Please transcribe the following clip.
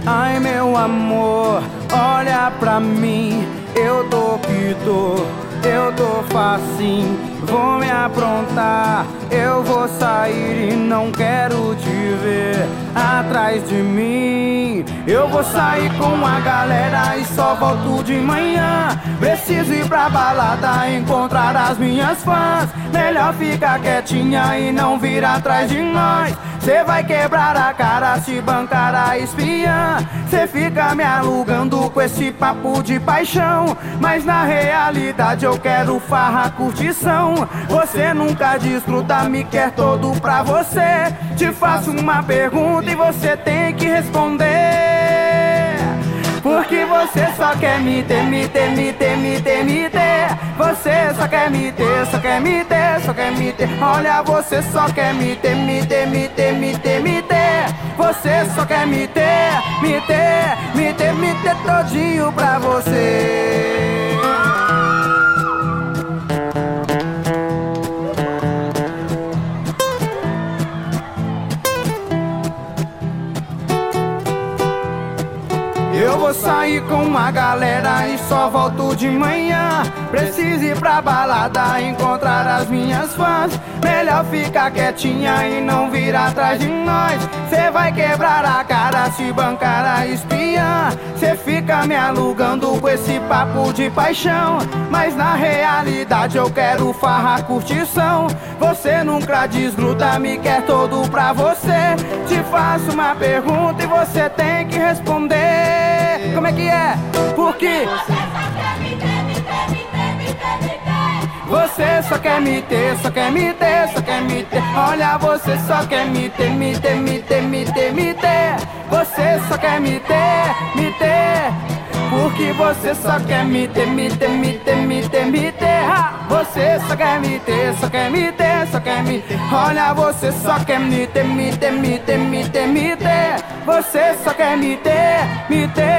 Ai meu amor, olha pra mim, eu tô que eu tô facinho, vou me aprontar, eu vou sair e não quero te ver atrás de mim. Eu vou sair com a galera e só volto de manhã. Preciso ir pra balada, encontrar as minhas fãs. Melhor ficar quietinha e não vir atrás de nós. Cê vai quebrar a cara se bancar a espiã. Cê fica me alugando com esse papo de paixão, mas na realidade eu quero farra, curtição. Você nunca desgruda, me quer todo pra você. Te faço uma pergunta e você tem que responder. Porque você só quer me ter, me ter, me ter, me ter, me ter. Você só quer me ter, só quer me ter, só quer me ter. Olha, você só quer me ter, me ter, me ter, me ter, me ter. Você só quer me ter, me ter, me ter, me ter todinho pra você. Eu vou sair com a galera e só volto de manhã. Preciso ir pra balada, encontrar as minhas fãs. Melhor ficar quietinha e não vir atrás de nós. Cê vai quebrar a cara se bancar a espiã. Cê fica me alugando com esse papo de paixão, mas na realidade eu quero farra, curtição. Você nunca desgruda, me quer todo pra você. Te faço uma pergunta e você tem que responder. Como é que é? Por quê? Você só quer me ter, só quer me ter, só quer me ter. Olha, você só quer me ter, me ter, me ter, me ter, me ter. Você só quer me ter, me ter. Porque você só quer me ter, me ter, me ter, me ter, me ter. Você só quer me ter, só quer me ter, só quer me ter. Olha, você só quer me ter, me ter, me ter, me ter, me ter. Você só quer me ter, me ter.